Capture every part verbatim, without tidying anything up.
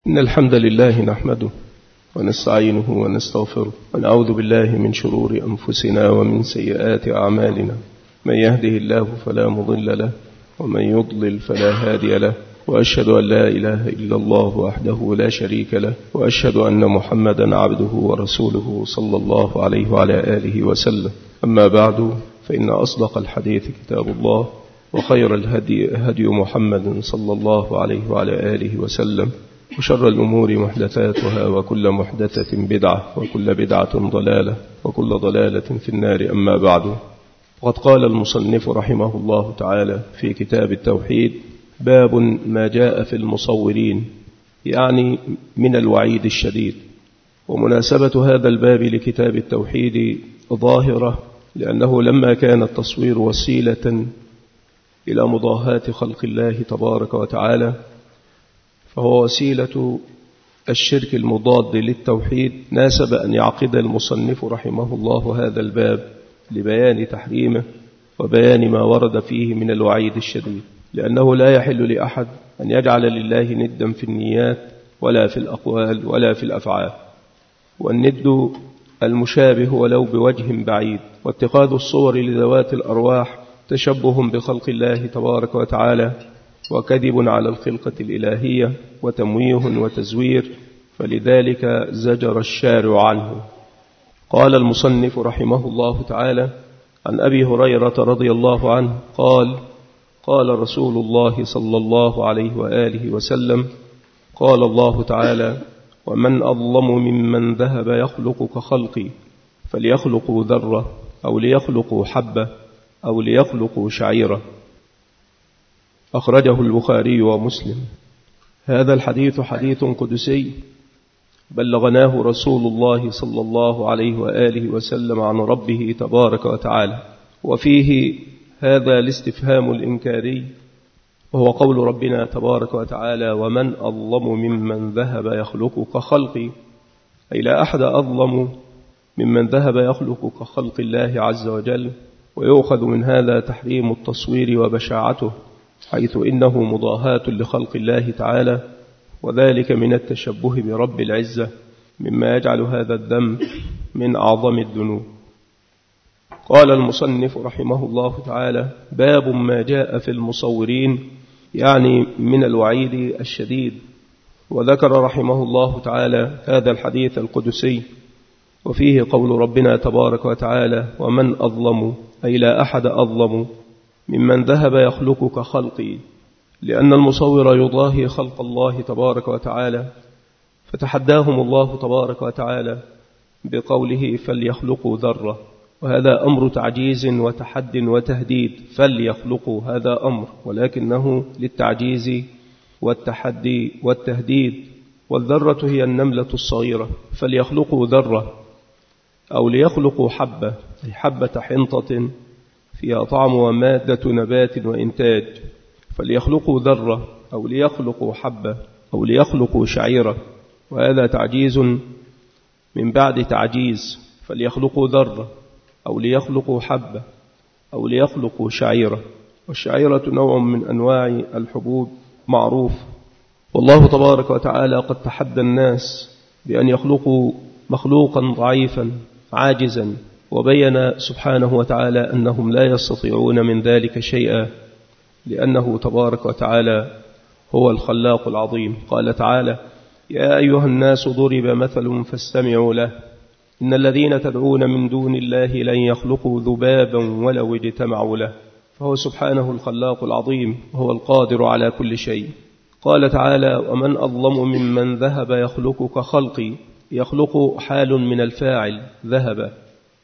إن الحمد لله نحمده ونستعينه ونستغفره ونعوذ بالله من شرور أنفسنا ومن سيئات أعمالنا. من يهده الله فلا مضل له ومن يضلل فلا هادي له، وأشهد أن لا إله إلا الله وحده لا شريك له، وأشهد أن محمدا عبده ورسوله صلى الله عليه وعلى آله وسلم. أما بعد، فإن أصدق الحديث كتاب الله، وخير الهدي هدي محمد صلى الله عليه وعلى آله وسلم، وشر الأمور محدثاتها، وكل محدثة بدعة، وكل بدعة ضلالة، وكل ضلالة في النار. أما بعد، وقد قال المصنف رحمه الله تعالى في كتاب التوحيد: باب ما جاء في المصورين، يعني من الوعيد الشديد. ومناسبة هذا الباب لكتاب التوحيد ظاهرة، لأنه لما كان التصوير وسيلة إلى مضاهاة خلق الله تبارك وتعالى، فهو وسيلة الشرك المضاد للتوحيد، ناسب أن يعقد المصنف رحمه الله هذا الباب لبيان تحريمه وبيان ما ورد فيه من الوعيد الشديد، لأنه لا يحل لأحد أن يجعل لله ندا في النيات ولا في الأقوال ولا في الأفعال. والند المشابه ولو بوجه بعيد، واتخاذ الصور لذوات الأرواح تشبه بخلق الله تبارك وتعالى، وكذب على الخلقة الإلهية، وتمويه وتزوير، فلذلك زجر الشارع عنه. قال المصنف رحمه الله تعالى: عن أبي هريرة رضي الله عنه قال: قال رسول الله صلى الله عليه وآله وسلم: قال الله تعالى: ومن أظلم ممن ذهب يخلق كخلقي، فليخلقوا ذرة أو ليخلقوا حبة أو ليخلقوا شعيرة. أخرجه البخاري ومسلم. هذا الحديث حديث قدسي بلغناه رسول الله صلى الله عليه وآله وسلم عن ربه تبارك وتعالى، وفيه هذا الاستفهام الإنكاري، وهو قول ربنا تبارك وتعالى: ومن أظلم ممن ذهب يخلق كخلقي، أي لا أحد أظلم ممن ذهب يخلق كخلق الله عز وجل. ويؤخذ من هذا تحريم التصوير وبشاعته، حيث إنه مضاهاة لخلق الله تعالى، وذلك من التشبه برب العزة، مما يجعل هذا الذنب من أعظم الذنوب. قال المصنف رحمه الله تعالى: باب ما جاء في المصورين، يعني من الوعيد الشديد. وذكر رحمه الله تعالى هذا الحديث القدسي، وفيه قول ربنا تبارك وتعالى: ومن أظلم، أي لا أحد أظلم ممن ذهب يخلق كخلقي، لأن المصور يضاهي خلق الله تبارك وتعالى، فتحداهم الله تبارك وتعالى بقوله: فليخلقوا ذرة. وهذا أمر تعجيز وتحد وتهديد. فليخلقوا هذا أمر، ولكنه للتعجيز والتحدي والتهديد. والذرة هي النملة الصغيرة. فليخلقوا ذرة أو ليخلقوا حبة، أي حبة حنطة فيها طعم ومادة نبات وإنتاج. فليخلقوا ذرة أو ليخلقوا حبة أو ليخلقوا شعيرة، وهذا تعجيز من بعد تعجيز. فليخلقوا ذرة أو ليخلقوا حبة أو ليخلقوا شعيرة. والشعيرة نوع من أنواع الحبوب معروف. والله تبارك وتعالى قد تحدى الناس بأن يخلقوا مخلوقا ضعيفا عاجزا، وبين سبحانه وتعالى أنهم لا يستطيعون من ذلك شيئا، لأنه تبارك وتعالى هو الخلاق العظيم. قال تعالى: يا أيها الناس ضرب مثل فاستمعوا له، إن الذين تدعون من دون الله لن يخلقوا ذبابا ولو اجتمعوا له. فهو سبحانه الخلاق العظيم، وهو القادر على كل شيء. قال تعالى: ومن أظلم ممن ذهب يخلق كخلقي. يخلق حال من الفاعل ذهب،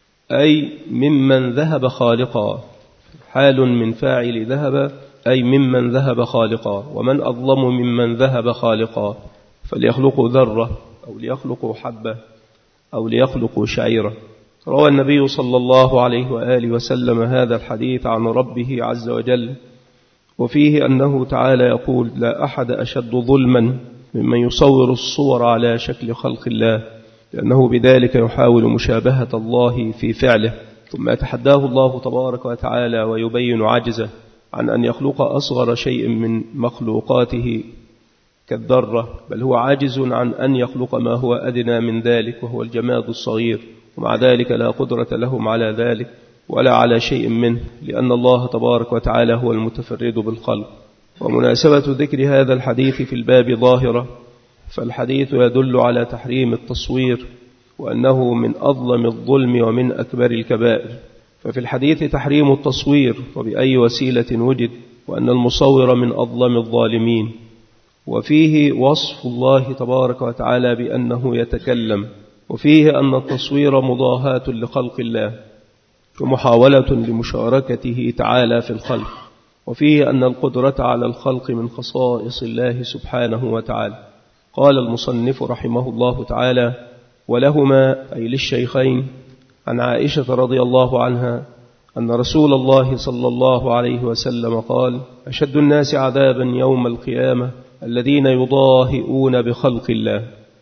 أي ممن ذهب خالقا. حال من فاعل ذهب، أي ممن ذهب خالقا. ومن أظلم ممن ذهب خالقا. فليخلقوا ذرة أو ليخلقوا حبة أو ليخلقوا شعيرة. روى النبي صلى الله عليه وآله وسلم هذا الحديث عن ربه عز وجل، وفيه أنه تعالى يقول: لا أحد أشد ظلما ممن يصور الصور على شكل خلق الله، لأنه بذلك يحاول مشابهة الله في فعله. ثم يتحداه الله تبارك وتعالى ويبين عجزه عن أن يخلق أصغر شيء من مخلوقاته كالذرة، بل هو عاجز عن أن يخلق ما هو أدنى من ذلك وهو الجماد الصغير، ومع ذلك لا قدرة لهم على ذلك ولا على شيء منه، لأن الله تبارك وتعالى هو المتفرد بالخلق. ومناسبة ذكر هذا الحديث في الباب ظاهرة، فالحديث يدل على تحريم التصوير، وأنه من أظلم الظلم ومن أكبر الكبائر. ففي الحديث تحريم التصوير وبأي وسيلة وجد، وأن المصور من أظلم الظالمين. وفيه وصف الله تبارك وتعالى بأنه يتكلم، وفيه أن التصوير مضاهاة لخلق الله ومحاولة لمشاركته تعالى في الخلق، وفيه أن القدرة على الخلق من خصائص الله سبحانه وتعالى. قال المصنف رحمه الله تعالى: ولهما أي للشيخين عن عائشة رضي الله عنها أن رسول الله صلى الله عليه وسلم قال: أشد الناس عذابا يوم القيامة الذين يضاهئون بخلق الله.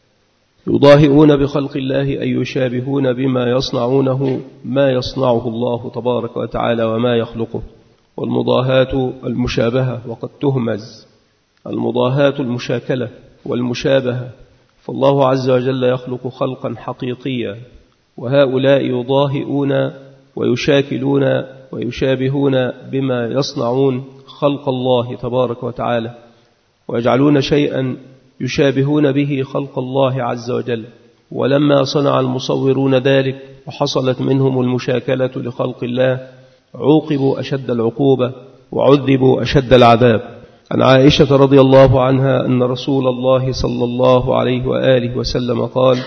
يضاهئون بخلق الله أي يشابهون بما يصنعونه ما يصنعه الله تبارك وتعالى وما يخلقه. والمضاهاة المشابهة، وقد تهمز المضاهاة المشاكلة والمشابهة، فالله عز وجل يخلق خلقا حقيقيا، وهؤلاء يضاهئون ويشاكلون ويشابهون بما يصنعون خلق الله تبارك وتعالى، ويجعلون شيئا يشابهون به خلق الله عز وجل. ولما صنع المصورون ذلك وحصلت منهم المشاكلة لخلق الله عوقبوا أشد العقوبة وعذبوا أشد العذاب. عن عائشة رضي الله عنها أن رسول الله صلى الله عليه وآله وسلم قال: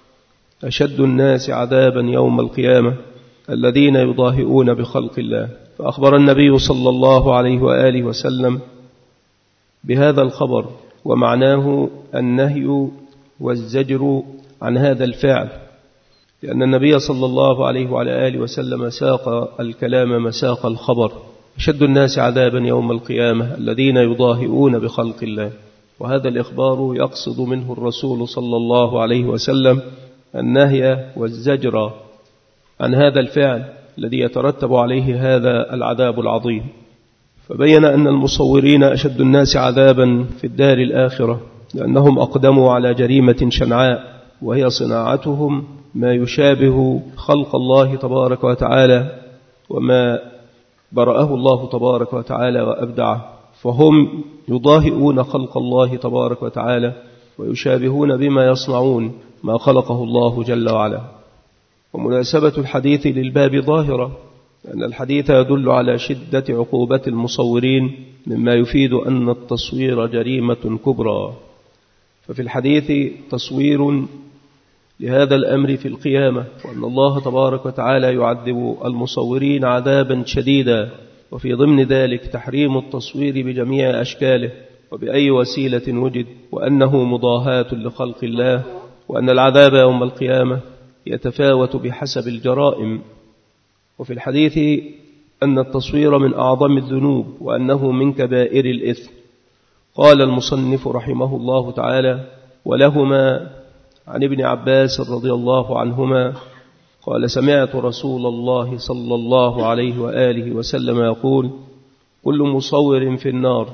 أشد الناس عذابا يوم القيامة الذين يضاهئون بخلق الله. فأخبر النبي صلى الله عليه وآله وسلم بهذا الخبر، ومعناه النهي والزجر عن هذا الفعل، لأن النبي صلى الله عليه وعلى آله وسلم ساق الكلام مساق الخبر: أشد الناس عذابا يوم القيامة الذين يضاهئون بخلق الله. وهذا الإخبار يقصد منه الرسول صلى الله عليه وسلم النهي والزجر عن هذا الفعل الذي يترتب عليه هذا العذاب العظيم. فبين أن المصورين أشد الناس عذابا في الدار الآخرة، لأنهم أقدموا على جريمة شنعاء، وهي صناعتهم ما يشابه خلق الله تبارك وتعالى وما برأه الله تبارك وتعالى وأبدعه، فهم يضاهئون خلق الله تبارك وتعالى ويشابهون بما يصنعون ما خلقه الله جل وعلا. ومناسبة الحديث للباب ظاهرة، لأن الحديث يدل على شدة عقوبة المصورين، مما يفيد أن التصوير جريمة كبرى. ففي الحديث تصوير لهذا الأمر في القيامة، وأن الله تبارك وتعالى يعذب المصورين عذابا شديدا، وفي ضمن ذلك تحريم التصوير بجميع أشكاله وبأي وسيلة وجد، وأنه مضاهاة لخلق الله، وأن العذاب يوم القيامة يتفاوت بحسب الجرائم. وفي الحديث أن التصوير من أعظم الذنوب، وأنه من كبائر الإثم. قال المصنف رحمه الله تعالى: ولهما عن ابن عباس رضي الله عنهما قال: سمعت رسول الله صلى الله عليه وآله وسلم يقول: كل مصور في النار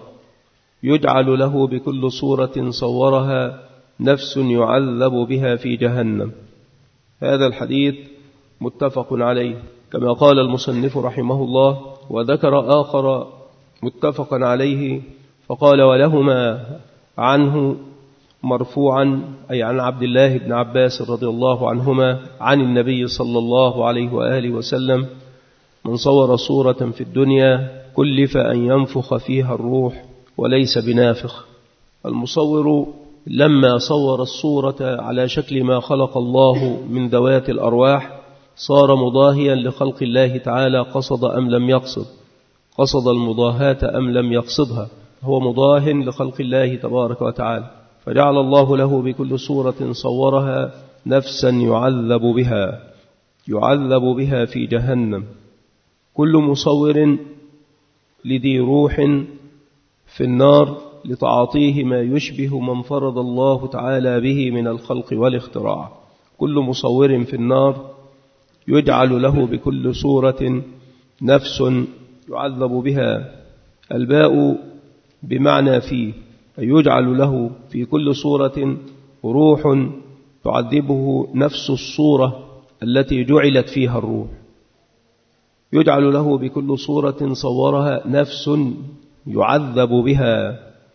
يجعل له بكل صورة صورها نفس يعذب بها في جهنم. هذا الحديث متفق عليه، كما قال المصنف رحمه الله. وذكر آخر متفق عليه فقال: ولهما عنه مرفوعا، أي عن عبد الله بن عباس رضي الله عنهما عن النبي صلى الله عليه وآله وسلم: من صور صورة في الدنيا كلف أن ينفخ فيها الروح وليس بنافخ. المصور لما صور الصورة على شكل ما خلق الله من ذوات الأرواح صار مضاهيا لخلق الله تعالى، قصد أم لم يقصد، قصد المضاهاة أم لم يقصدها، هو مضاه لخلق الله تبارك وتعالى، فجعل الله له بكل صورة صورها نفسا يعذب بها يعذب بها في جهنم. كل مصور لذي روح في النار لتعاطيه ما يشبه من فرض الله تعالى به من الخلق والاختراع. كل مصور في النار يجعل له بكل صورة نفس يعذب بها. الباء بمعنى فيه، أي يجعل له في كل صورة روح تعذبه نفس الصورة التي جعلت فيها الروح، يجعل له بكل صورة صورها نفس يعذب بها،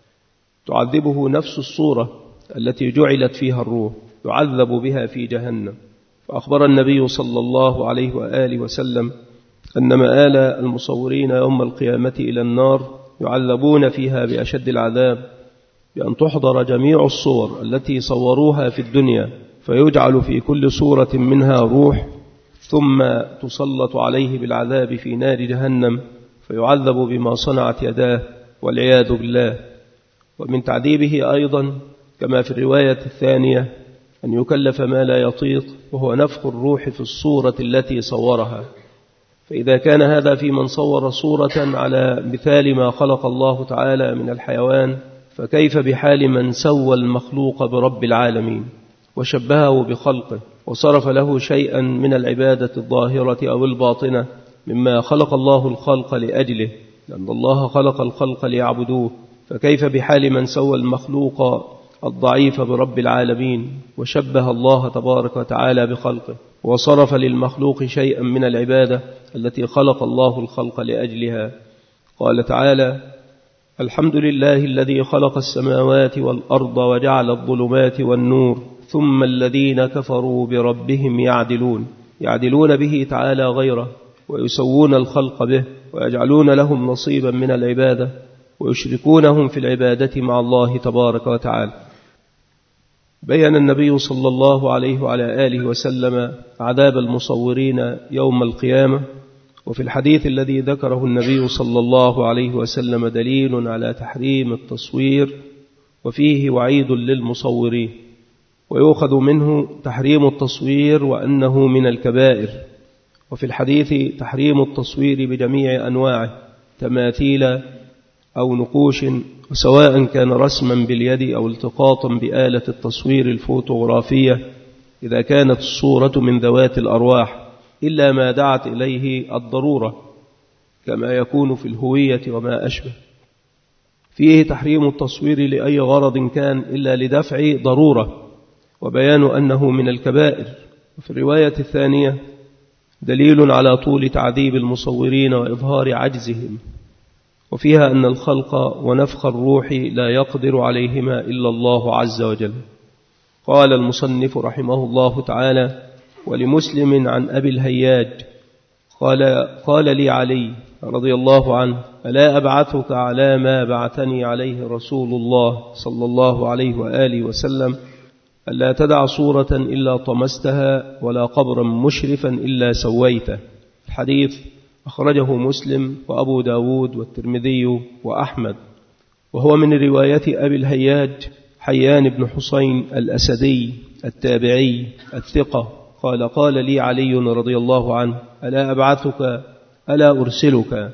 تعذبه نفس الصورة التي جعلت فيها الروح، يعذب بها في جهنم. فأخبر النبي صلى الله عليه وآله وسلم أن مآل المصورين يوم القيامة إلى النار يعذبون فيها بأشد العذاب، بأن تحضر جميع الصور التي صوروها في الدنيا، فيجعل في كل صورة منها روح، ثم تسلط عليه بالعذاب في نار جهنم فيعذب بما صنعت يداه والعياذ بالله. ومن تعذيبه أيضا كما في الرواية الثانية أن يكلف ما لا يطيق، وهو نفخ الروح في الصورة التي صورها. فإذا كان هذا في من صور صورة على مثال ما خلق الله تعالى من الحيوان، فكيف بحال من سوى المخلوق برب العالمين وشبهه بخلقه وصرف له شيئا من العبادة الظاهرة أو الباطنة مما خلق الله الخلق لأجله، لأن الله خلق الخلق ليعبدوه. فكيف بحال من سوى المخلوق الضعيف برب العالمين وشبه الله تبارك وتعالى بخلقه وصرف للمخلوق شيئا من العبادة التي خلق الله الخلق لأجلها. قال تعالى: الحمد لله الذي خلق السماوات والأرض وجعل الظلمات والنور ثم الذين كفروا بربهم يعدلون، يعدلون به تعالى غيره ويسوون الخلق به ويجعلون لهم نصيبا من العبادة ويشركونهم في العبادة مع الله تبارك وتعالى. بيّن النبي صلى الله عليه وعلى آله وسلم عذاب المصورين يوم القيامة، وفي الحديث الذي ذكره النبي صلى الله عليه وسلم دليل على تحريم التصوير، وفيه وعيد للمصورين، ويؤخذ منه تحريم التصوير وأنه من الكبائر. وفي الحديث تحريم التصوير بجميع أنواعه، تماثيل أو نقوش، وسواء كان رسما باليد أو التقاطا بآلة التصوير الفوتوغرافية إذا كانت الصورة من ذوات الأرواح، إلا ما دعت إليه الضرورة كما يكون في الهوية وما أشبه. فيه تحريم التصوير لأي غرض كان إلا لدفع ضرورة، وبيان أنه من الكبائر. وفي الرواية الثانية دليل على طول تعذيب المصورين وإظهار عجزهم، وفيها أن الخلق ونفخ الروح لا يقدر عليهما إلا الله عز وجل. قال المصنف رحمه الله تعالى: ولمسلم عن أبي الهياج قال قال لي علي رضي الله عنه: ألا أبعثك على ما بعثني عليه رسول الله صلى الله عليه وآله وسلم، ألا تدع صورة إلا طمستها ولا قبرا مشرفا إلا سويته. الحديث أخرجه مسلم وأبو داود والترمذي وأحمد، وهو من رواية أبي الهياج حيان بن حسين الأسدي التابعي الثقة. قال قال لي علي رضي الله عنه: ألا أبعثك ألا أرسلك.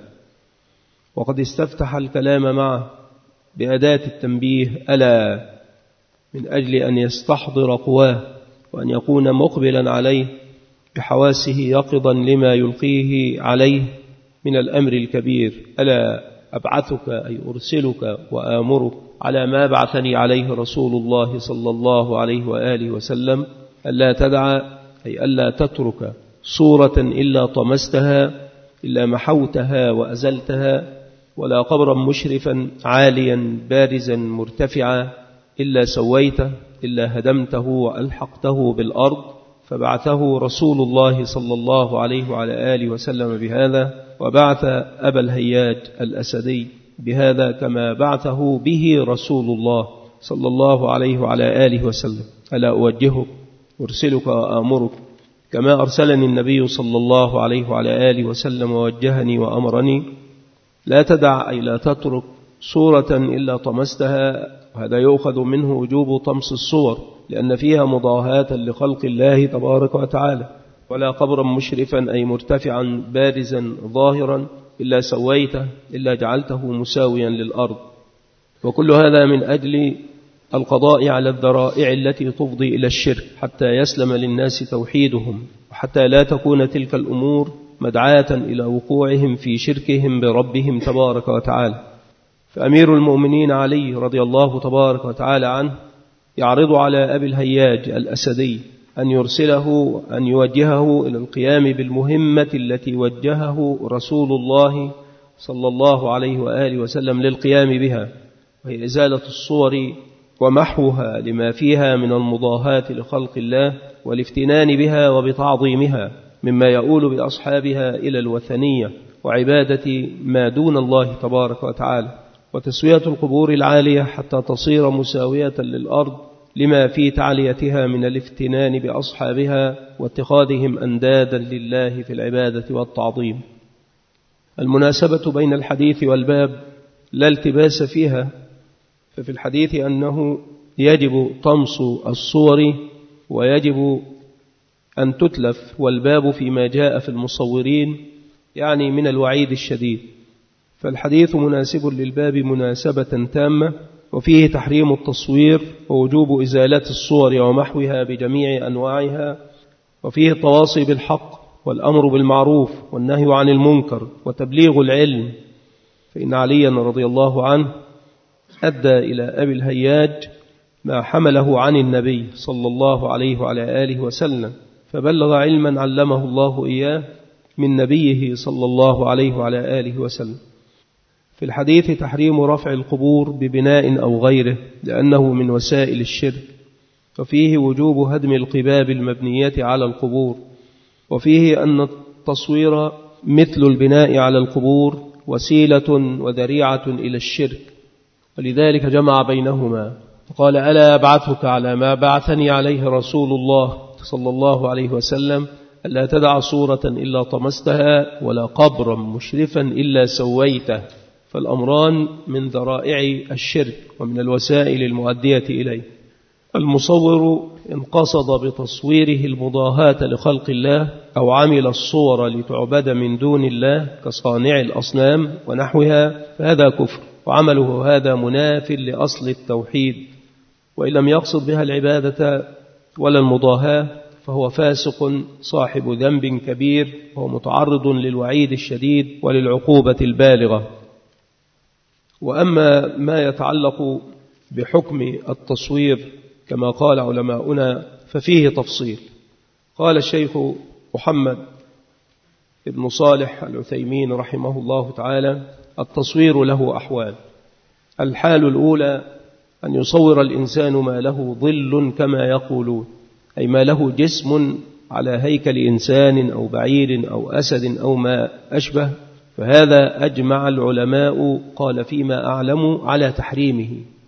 وقد استفتح الكلام معه بأداة التنبيه ألا، من أجل أن يستحضر قواه وأن يكون مقبلا عليه بحواسه يقظا لما يلقيه عليه من الأمر الكبير. ألا أبعثك أي أرسلك وآمرك على ما بعثني عليه رسول الله صلى الله عليه وآله وسلم، ألا تدع أي ألا تترك صورة إلا طمستها إلا محوتها وأزلتها، ولا قبرا مشرفا عاليا بارزا مرتفعا إلا سويته إلا هدمته وألحقته بالأرض. فبعثه رسول الله صلى الله عليه وعلى آله وسلم بهذا، وبعث أبا الهياج الأسدي بهذا كما بعثه به رسول الله صلى الله عليه وعلى آله وسلم. ألا أوجهك أرسلك وآمرك كما أرسلني النبي صلى الله عليه وعلى آله وسلم ووجهني وأمرني. لا تدع أي لا تترك صورة إلا طمستها، وهذا يؤخذ منه وجوب طمس الصور لأن فيها مضاهاة لخلق الله تبارك وتعالى. ولا قبرا مشرفا أي مرتفعا بارزا ظاهرا إلا سويته إلا جعلته مساويا للأرض. وكل هذا من أجل القضاء على الذرائع التي تفضي إلى الشرك حتى يسلم للناس توحيدهم، وحتى لا تكون تلك الأمور مدعاة إلى وقوعهم في شركهم بربهم تبارك وتعالى. فأمير المؤمنين علي رضي الله تبارك وتعالى عنه يعرض على أبي الهياج الأسدي أن يرسله أن يوجهه إلى القيام بالمهمة التي وجهه رسول الله صلى الله عليه وآله وسلم للقيام بها، وهي إزالة الصور ومحوها لما فيها من المضاهاة لخلق الله والافتنان بها وبتعظيمها مما يؤول بأصحابها إلى الوثنية وعبادة ما دون الله تبارك وتعالى، وتسوية القبور العالية حتى تصير مساوية للأرض لما في تعليتها من الافتنان بأصحابها واتخاذهم أندادا لله في العبادة والتعظيم. المناسبة بين الحديث والباب لا التباس فيها، ففي الحديث أنه يجب طمس الصور ويجب أن تتلف، والباب فيما جاء في المصورين يعني من الوعيد الشديد، فالحديث مناسب للباب مناسبة تامة، وفيه تحريم التصوير ووجوب إزالة الصور ومحوها بجميع أنواعها، وفيه التواصي بالحق والأمر بالمعروف والنهي عن المنكر وتبليغ العلم، فإن عليا رضي الله عنه أدى إلى أبي الهياج ما حمله عن النبي صلى الله عليه وعلى آله وسلم، فبلغ علما علمه الله إياه من نبيه صلى الله عليه وعلى آله وسلم. في الحديث تحريم رفع القبور ببناء أو غيره لأنه من وسائل الشرك، وفيه وجوب هدم القباب المبنية على القبور، وفيه أن التصوير مثل البناء على القبور وسيلة وذريعة إلى الشرك، ولذلك جمع بينهما فقال: ألا أبعثك على ما بعثني عليه رسول الله صلى الله عليه وسلم، ألا تدع صورة إلا طمستها ولا قبرا مشرفا إلا سويته، فالأمران من ذرائع الشرك ومن الوسائل المؤدية إليه. المصور إن قصد بتصويره المضاهاة لخلق الله أو عمل الصور لتعبد من دون الله كصانع الأصنام ونحوها فهذا كفر، وعمله هذا مناف لأصل التوحيد، وإن لم يقصد بها العبادة ولا المضاهاة فهو فاسق صاحب ذنب كبير وهو متعرض للوعيد الشديد وللعقوبة البالغة. وأما ما يتعلق بحكم التصوير كما قال علماؤنا ففيه تفصيل. قال الشيخ محمد بن صالح العثيمين رحمه الله تعالى: التصوير له أحوال. الحال الأولى أن يصور الإنسان ما له ظل كما يقولون، أي ما له جسم على هيكل إنسان أو بعير أو أسد أو ما أشبه، فهذا أجمع العلماء قال فيما أعلم على تحريمه.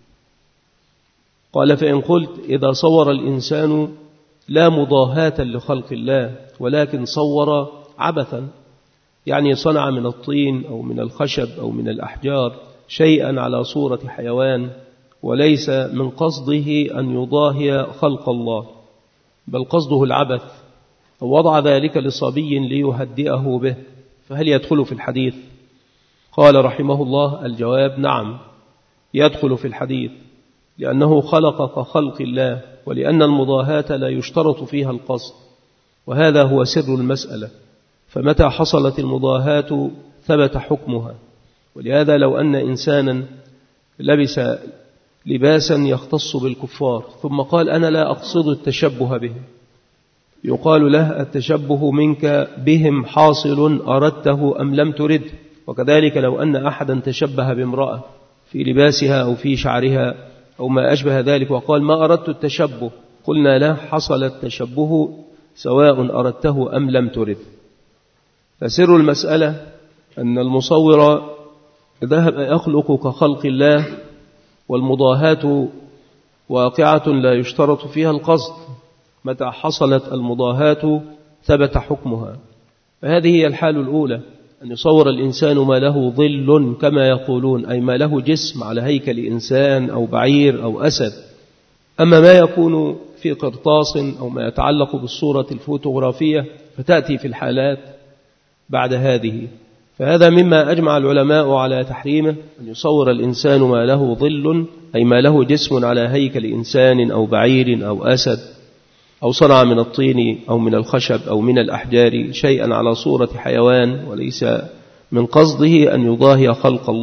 قال: فإن قلت إذا صور الإنسان لا مضاهاة لخلق الله ولكن صور عبثا، يعني صنع من الطين أو من الخشب أو من الأحجار شيئا على صورة حيوان وليس من قصده أن يضاهي خلق الله بل قصده العبث، أو وضع ذلك لصبي ليهدئه به، فهل يدخل في الحديث؟ قال رحمه الله: الجواب نعم، يدخل في الحديث، لأنه خلق كخلق الله، ولأن المضاهاة لا يشترط فيها القصد، وهذا هو سر المسألة، فمتى حصلت المضاهاة ثبت حكمها. ولهذا لو أن إنسانا لبس لباسا يختص بالكفار ثم قال: أنا لا أقصد التشبه بهم، يقال له: التشبه منك بهم حاصل أردته أم لم ترد. وكذلك لو أن أحدا تشبه بامرأة في لباسها أو في شعرها أو ما أشبه ذلك وقال: ما أردت التشبه، قلنا له: حصل التشبه سواء أردته أم لم ترد. فسر المسألة أن المصور ذهب يخلق كخلق الله، والمضاهاة واقعة لا يشترط فيها القصد، متى حصلت المضاهاة ثبت حكمها. فهذه هي الحال الأولى، أن يصور الإنسان ما له ظل كما يقولون، أي ما له جسم على هيكل إنسان أو بعير أو أسد. أما ما يكون في قرطاس أو ما يتعلق بالصورة الفوتوغرافية فتأتي في الحالات بعد هذه، فهذا مما أجمع العلماء على تحريمه، أن يصور الإنسان ما له ظل، أي ما له جسم على هيكل إنسان أو بعير أو أسد، أو صنع من الطين أو من الخشب أو من الأحجار شيئا على صورة حيوان وليس من قصده أن يضاهي خلق الله،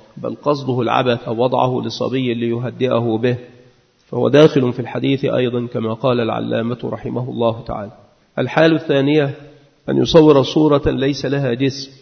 بل قصده العبث أو وضعه لصبي ليهدئه به، فهو داخل في الحديث أيضا كما قال العلامة رحمه الله تعالى. الحال الثانية أن يصور صورة ليس لها جسم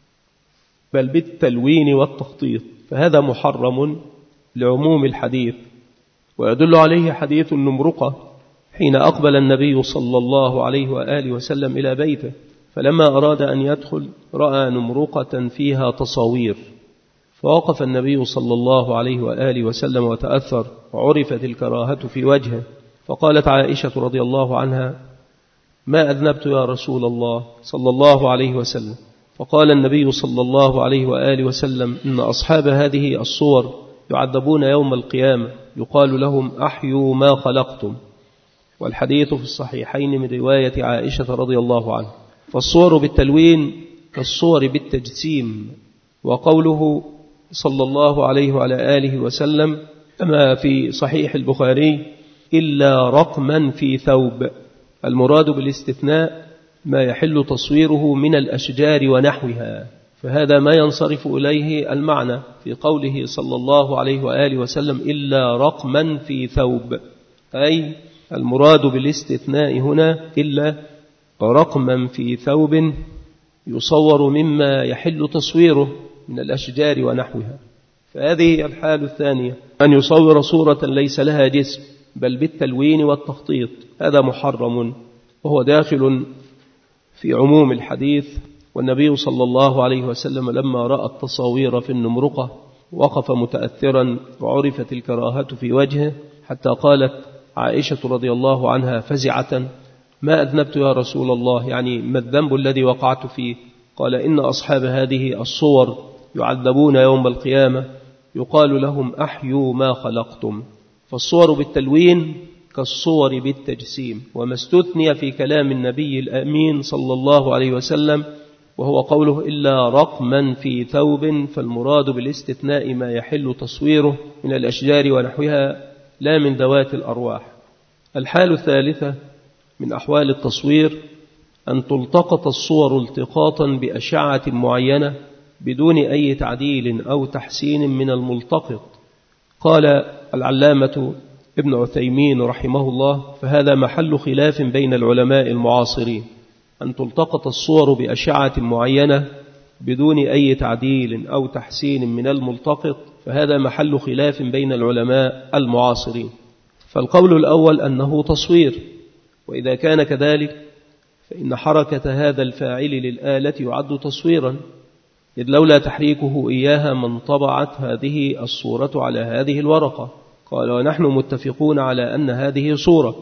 بل بالتلوين والتخطيط، فهذا محرم لعموم الحديث، ويدل عليه حديث النمرقة حين أقبل النبي صلى الله عليه وآله وسلم إلى بيته، فلما أراد أن يدخل رأى نمرقة فيها تصاوير، فوقف النبي صلى الله عليه وآله وسلم وتأثر، وعرفت الكراهة في وجهه، فقالت عائشة رضي الله عنها: ما أذنبت يا رسول الله صلى الله عليه وسلم؟ فقال النبي صلى الله عليه وآله وسلم: إن أصحاب هذه الصور يعذبون يوم القيامة، يقال لهم: أحيوا ما خلقتم. والحديث في الصحيحين من رواية عائشة رضي الله عنها. فالصور بالتلوين كالصور بالتجسيم. وقوله صلى الله عليه وعلى آله وسلم كما في صحيح البخاري: إلا رقما في ثوب، المراد بالاستثناء ما يحل تصويره من الأشجار ونحوها، فهذا ما ينصرف إليه المعنى في قوله صلى الله عليه وآله وسلم: إلا رقما في ثوب، أي المراد بالاستثناء هنا إلا رقما في ثوب يصور مما يحل تصويره من الأشجار ونحوها. فهذه الحال الثانية، أن يصور صورة ليس لها جسم بل بالتلوين والتخطيط، هذا محرم وهو داخل في عموم الحديث. والنبي صلى الله عليه وسلم لما رأى التصاوير في النمرقة وقف متأثرا، وعرفت الكراهة في وجهه، حتى قالت عائشة رضي الله عنها فزعة: ما أذنبت يا رسول الله؟ يعني ما الذنب الذي وقعت فيه؟ قال: إن أصحاب هذه الصور يعذبون يوم القيامة، يقال لهم: أحيوا ما خلقتم. فالصور بالتلوين كالصور بالتجسيم. وما استثني في كلام النبي الأمين صلى الله عليه وسلم وهو قوله: إلا رقما في ثوب، فالمراد بالاستثناء ما يحل تصويره من الأشجار ونحوها لا من ذوات الأرواح. الحال الثالثة من أحوال التصوير أن تلتقط الصور التقاطا بأشعة معينة بدون أي تعديل أو تحسين من الملتقط. قال العلامة ابن عثيمين رحمه الله: فهذا محل خلاف بين العلماء المعاصرين، أن تلتقط الصور بأشعة معينة بدون أي تعديل أو تحسين من الملتقط، فهذا محل خلاف بين العلماء المعاصرين. فالقول الأول أنه تصوير، وإذا كان كذلك فإن حركة هذا الفاعل للآلة يعد تصويرا، إذ لولا تحريكه إياها ما انطبعت هذه الصورة على هذه الورقة. قال: ونحن متفقون على أن هذه صورة،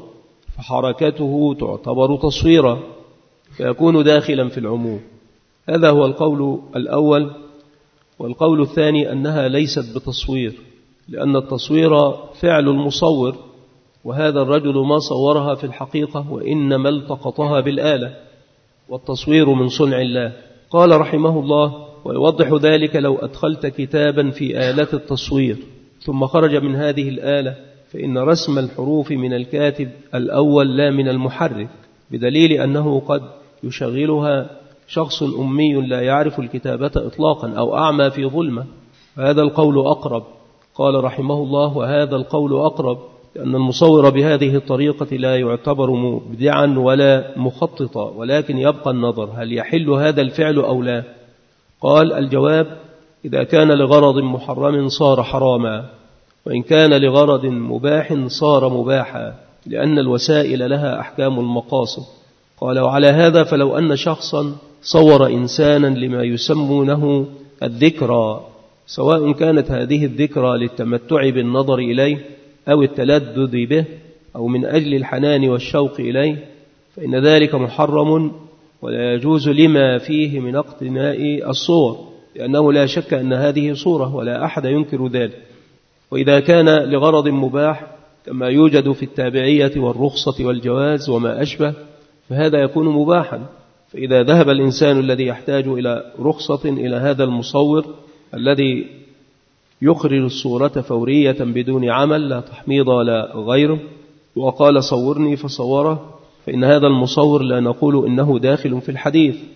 فحركته تعتبر تصويرا، فيكون داخلا في العموم. هذا هو القول الأول. والقول الثاني أنها ليست بتصوير، لأن التصوير فعل المصور، وهذا الرجل ما صورها في الحقيقة، وإنما التقطها بالآلة، والتصوير من صنع الله. قال رحمه الله: ويوضح ذلك لو أدخلت كتابا في آلة التصوير ثم خرج من هذه الآلة، فإن رسم الحروف من الكاتب الأول لا من المحرك، بدليل أنه قد يشغلها شخص أمي لا يعرف الكتابة إطلاقا أو أعمى في ظلمة. هذا القول أقرب. قال رحمه الله: وهذا القول أقرب، لأن المصور بهذه الطريقة لا يعتبر مبدعا ولا مخططا، ولكن يبقى النظر هل يحل هذا الفعل أو لا. قال: الجواب: إذا كان لغرض محرم صار حراما، وإن كان لغرض مباح صار مباحا، لأن الوسائل لها أحكام المقاصد. قال: وعلى هذا فلو أن شخصا صور إنسانا لما يسمونه الذكرى، سواء كانت هذه الذكرى للتمتع بالنظر إليه أو التلذذ به أو من أجل الحنان والشوق إليه، فإن ذلك محرم ولا يجوز لما فيه من اقتناء الصور، لأنه لا شك أن هذه صورة ولا أحد ينكر ذلك. وإذا كان لغرض مباح كما يوجد في التابعية والرخصة والجواز وما أشبه، فهذا يكون مباحا. فإذا ذهب الإنسان الذي يحتاج إلى رخصة إلى هذا المصور الذي يخرج الصورة فورية بدون عمل لا تحميض ولا غيره، وقال: صورني فصوره، فإن هذا المصور لا نقول إنه داخل في الحديث،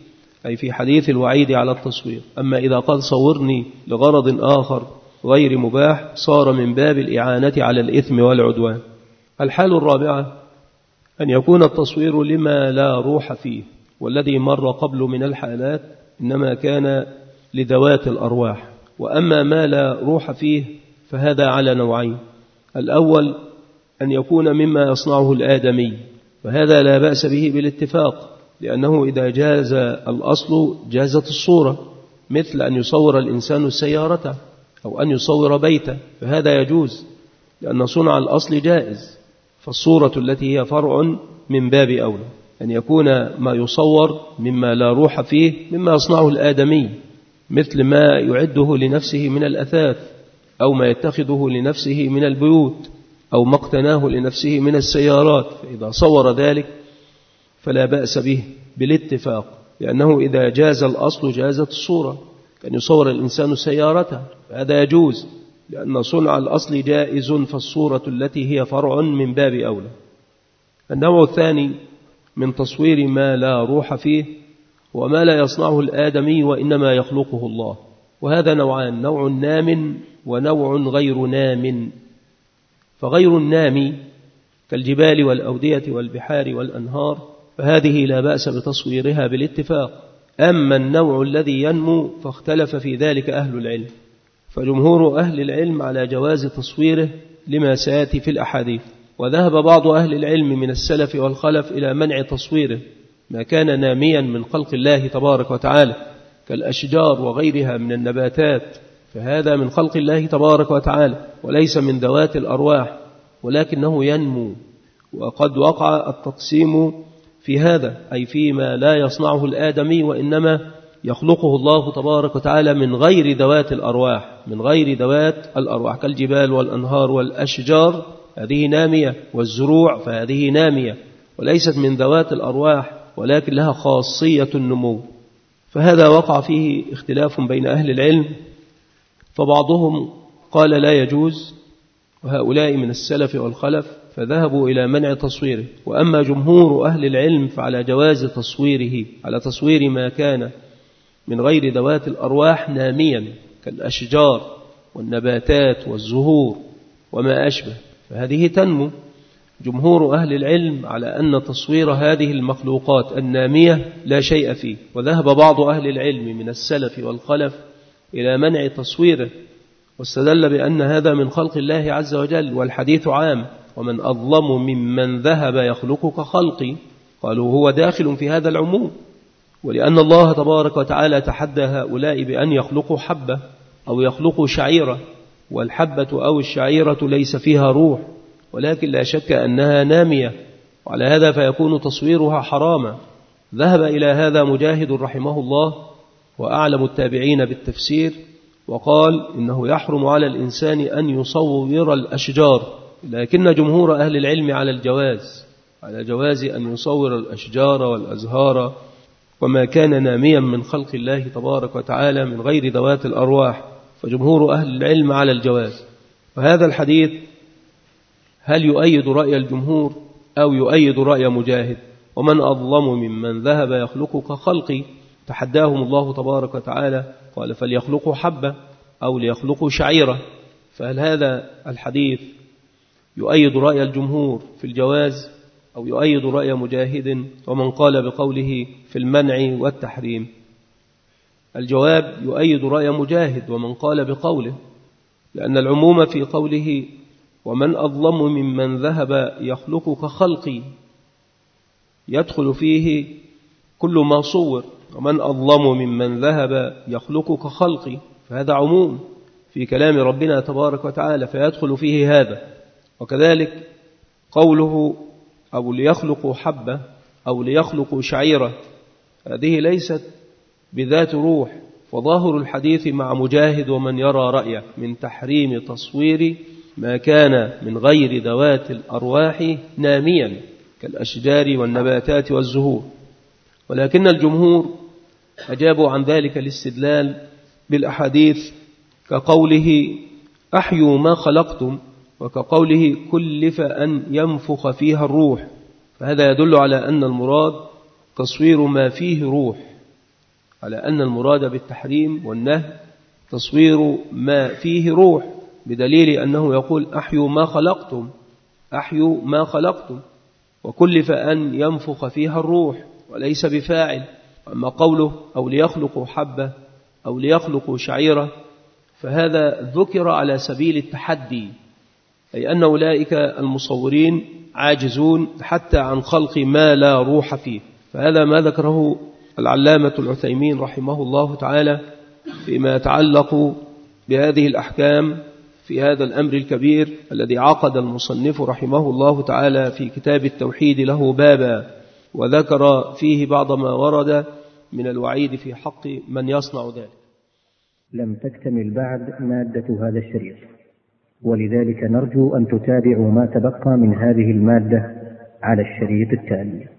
أي في حديث الوعيد على التصوير. أما إذا قال صورني لغرض آخر غير مباح صار من باب الإعانة على الإثم والعدوان. الحال الرابعة أن يكون التصوير لما لا روح فيه، والذي مر قبل من الحالات إنما كان لذوات الأرواح. وأما ما لا روح فيه فهذا على نوعين: الأول أن يكون مما يصنعه الآدمي، فهذا لا بأس به بالاتفاق، لأنه إذا جاز الأصل جازت الصورة، مثل أن يصور الإنسان سيارته أو أن يصور بيته، فهذا يجوز لأن صنع الأصل جائز. فالصورة التي هي فرع من باب أولى أن يكون ما يصور مما لا روح فيه مما يصنعه الآدمي، مثل ما يعده لنفسه من الأثاث، أو ما يتخذه لنفسه من البيوت، أو ما اقتناه لنفسه من السيارات. فإذا صور ذلك فلا بأس به بالاتفاق، لأنه إذا جاز الأصل جازت الصورة. كان يصور الإنسان سيارته فهذا يجوز لأن صنع الأصل جائز، فالصورة التي هي فرع من باب أولى. النوع الثاني من تصوير ما لا روح فيه وما لا يصنعه الآدمي وإنما يخلقه الله، وهذا نوعان: نوع نام ونوع غير نام. فغير النام كالجبال والأودية والبحار والأنهار فهذه لا بأس بتصويرها بالاتفاق. أما النوع الذي ينمو فاختلف في ذلك أهل العلم، فجمهور أهل العلم على جواز تصويره لما سيأتي في الأحاديث، وذهب بعض أهل العلم من السلف والخلف إلى منع تصويره ما كان ناميا من خلق الله تبارك وتعالى كالأشجار وغيرها من النباتات، فهذا من خلق الله تبارك وتعالى وليس من ذوات الأرواح، ولكنه ينمو. وقد وقع التقسيم في هذا، أي فيما لا يصنعه الآدمي وإنما يخلقه الله تبارك وتعالى من غير ذوات الأرواح، من غير ذوات الأرواح كالجبال والأنهار والأشجار، هذه نامية، والزروع فهذه نامية وليست من ذوات الأرواح ولكن لها خاصية النمو. فهذا وقع فيه اختلاف بين أهل العلم، فبعضهم قال لا يجوز، وهؤلاء من السلف والخلف فذهبوا إلى منع تصويره. وأما جمهور أهل العلم فعلى جواز تصويره، على تصوير ما كان من غير ذوات الأرواح ناميا كالأشجار والنباتات والزهور وما أشبه، فهذه تنمو. جمهور أهل العلم على أن تصوير هذه المخلوقات النامية لا شيء فيه، وذهب بعض أهل العلم من السلف والخلف إلى منع تصويره، واستدل بأن هذا من خلق الله عز وجل، والحديث عام: ومن أظلم ممن ذهب يخلق كخلقي. قالوا هو داخل في هذا العموم، ولأن الله تبارك وتعالى تحدى هؤلاء بأن يخلقوا حبة أو يخلقوا شعيرة، والحبة أو الشعيرة ليس فيها روح، ولكن لا شك أنها نامية، وعلى هذا فيكون تصويرها حراما. ذهب إلى هذا مجاهد رحمه الله وأعلم التابعين بالتفسير، وقال إنه يحرم على الإنسان أن يصور الأشجار، لكن جمهور أهل العلم على الجواز، على جواز أن يصور الأشجار والأزهار وما كان ناميا من خلق الله تبارك وتعالى من غير ذوات الأرواح، فجمهور أهل العلم على الجواز. وهذا الحديث هل يؤيد رأي الجمهور أو يؤيد رأي مجاهد؟ ومن أظلم ممن ذهب يخلق كخلقي، تحداهم الله تبارك وتعالى قال فليخلقوا حبة أو ليخلقوا شعيرة. فهل هذا الحديث يؤيد رأي الجمهور في الجواز أو يؤيد رأي مجاهد ومن قال بقوله في المنع والتحريم؟ الجواب يؤيد رأي مجاهد ومن قال بقوله، لأن العموم في قوله ومن أظلم ممن ذهب يخلق كخلقي يدخل فيه كل ما صور، ومن أظلم ممن ذهب يخلق كخلقي، فهذا عموم في كلام ربنا تبارك وتعالى فيدخل فيه هذا. وكذلك قوله أو ليخلقوا حبة أو ليخلقوا شعيرة، هذه ليست بذات روح، وظاهر الحديث مع مجاهد ومن يرى رأيه من تحريم تصوير ما كان من غير ذوات الأرواح ناميا كالأشجار والنباتات والزهور. ولكن الجمهور أجابوا عن ذلك الاستدلال بالأحاديث كقوله أحيوا ما خلقتم، وكقوله كلف أن ينفخ فيها الروح، فهذا يدل على أن المراد تصوير ما فيه روح، على أن المراد بالتحريم والنهي تصوير ما فيه روح، بدليل أنه يقول أحيوا ما خلقتم، أحيوا ما خلقتم، وكلف أن ينفخ فيها الروح وليس بفاعل. أما قوله أو ليخلقوا حبة أو ليخلقوا شعيرة فهذا ذكر على سبيل التحدي، أي أن أولئك المصورين عاجزون حتى عن خلق ما لا روح فيه. فهذا ما ذكره العلامة العثيمين رحمه الله تعالى فيما يتعلق بهذه الأحكام في هذا الأمر الكبير الذي عقد المصنف رحمه الله تعالى في كتاب التوحيد له بابا، وذكر فيه بعض ما ورد من الوعيد في حق من يصنع ذلك. لم تكتمل بعد مادة هذا الشريط، ولذلك نرجو أن تتابعوا ما تبقى من هذه المادة على الشريط التالي.